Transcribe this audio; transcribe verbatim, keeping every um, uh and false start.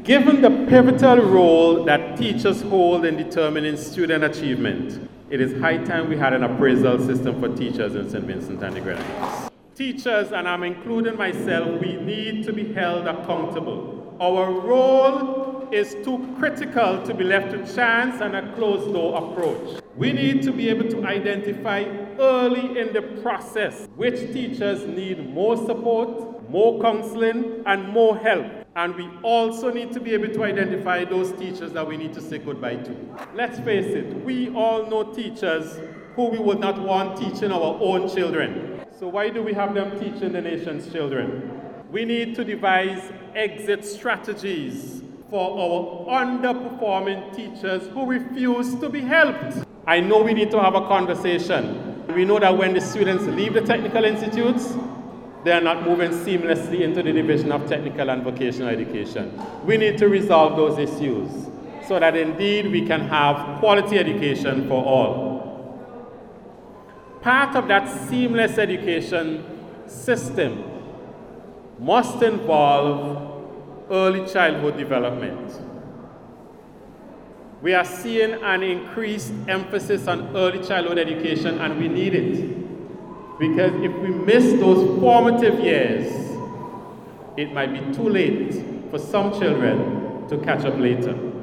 Given the pivotal role that teachers hold in determining student achievement, it is high time we had an appraisal system for teachers in Saint Vincent and the Grenadines. Teachers, and I'm including myself, we need to be held accountable. Our role is too critical to be left to chance and a closed-door approach. We need to be able to identify early in the process which teachers need more support, more counseling, and more help. And we also need to be able to identify those teachers that we need to say goodbye to. Let's face it, we all know teachers who we would not want teaching our own children. So why do we have them teaching the nation's children? We need to devise exit strategies for our underperforming teachers who refuse to be helped. I know we need to have a conversation. We know that when the students leave the technical institutes, they are not moving seamlessly into the division of technical and vocational education. We need to resolve those issues so that indeed we can have quality education for all. Part of that seamless education system must involve early childhood development. We are seeing an increased emphasis on early childhood education, and we need it. Because if we miss those formative years, it might be too late for some children to catch up later.